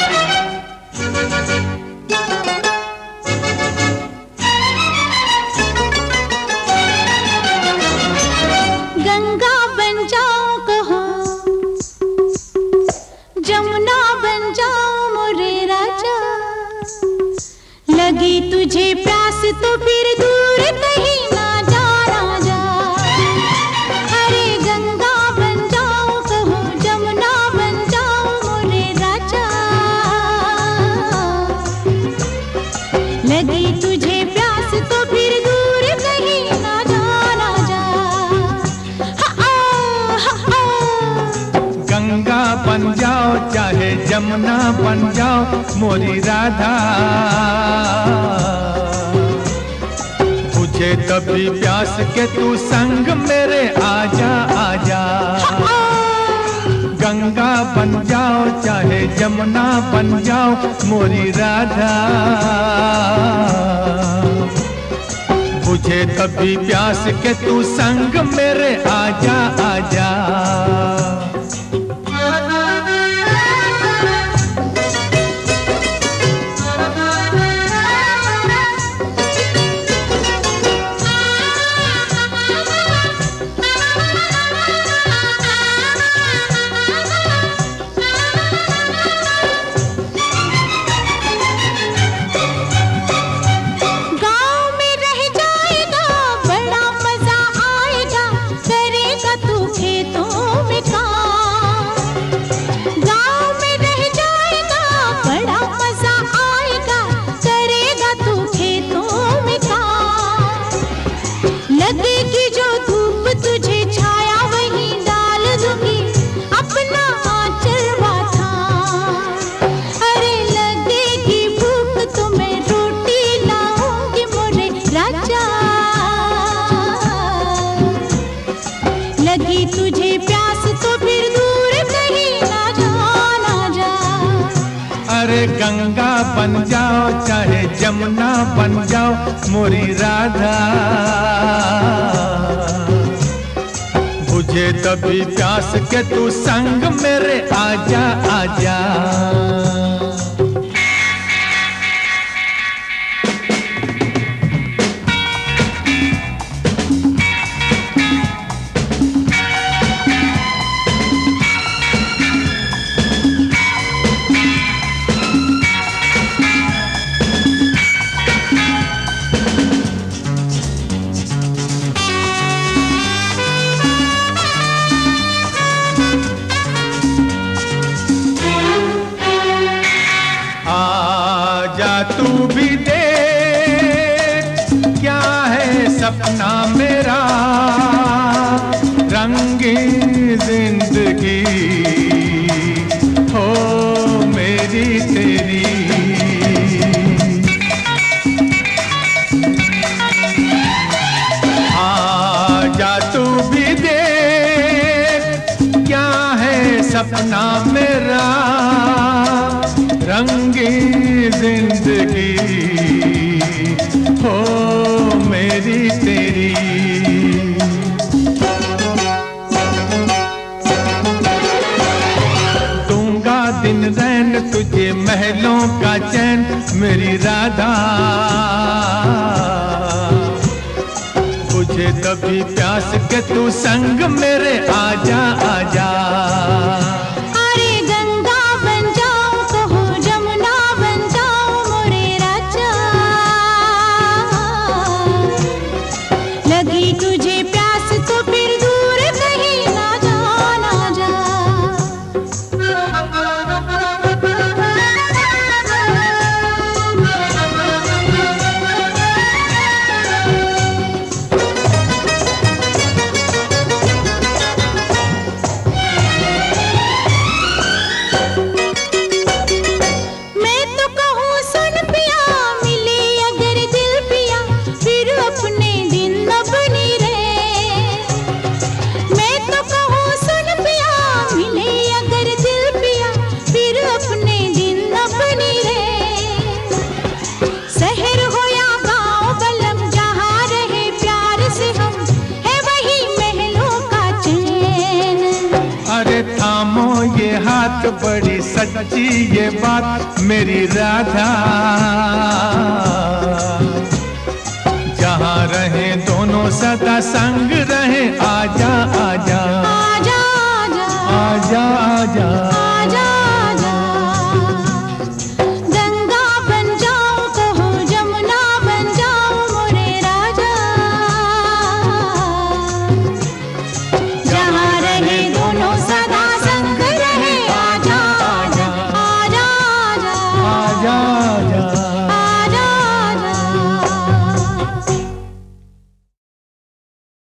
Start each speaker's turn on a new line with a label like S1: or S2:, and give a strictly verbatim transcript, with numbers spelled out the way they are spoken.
S1: गंगा बन जाओ कहो, जमुना बन जाओ मोरे राजा। लगी तुझे प्यास तो फिर दूर कहीं ना जा ना जा। अरे गंगा बन जाओ कहो, जमुना बन जाओ मोरे राजा। लगी तुझे प्यास तो फिर दूर कहीं ना जा ना जा।
S2: गंगा बन जाओ चाहे जमुना बन जाओ मोरी राधा। तुझे तभी प्यास के तू संग मेरे आजा आजा। गंगा बन जाओ चाहे जमुना बन जाओ मोरी राधा। तुझे तभी प्यास के तू संग मेरे आजा आजा।
S1: लगेगी जो धूप तुझे छाया वहीं डाल दूंगी अपना आंचल माथा। अरे लगेगी भूख तो मैं रोटी लाऊंगी मोरे राजा। लगी तुझे प्यास तो फिर दूर कहीं ना जा ना जा।
S2: अरे गंगा बन जाओ चाहे जमुना बन जाओ मोरी राधा। बुझे तभी प्यास के तू संग मेरे आजा आजा। तू भी देख क्या है सपना मेरा। रंगी जिंदगी हो मेरी तेरी। आजा तू भी देख क्या है सपना मेरा। रंगी जिंदगी हो मेरी तेरी। दूंगा दिन रैन तुझे महलों का चैन मेरी राधा। तुझे तभी प्यास के तू संग मेरे आजा आजा।
S1: तुझे प्यास तो फिर दूर कहीं ना जा ना जा। मैं तो कहूँ सुन पिया मिले अगर दिल पिया फिर अपने
S2: थामो ये हाथ बड़ी सज सच्ची ये बात मेरी राधा। जहाँ रहे दोनों सदा संग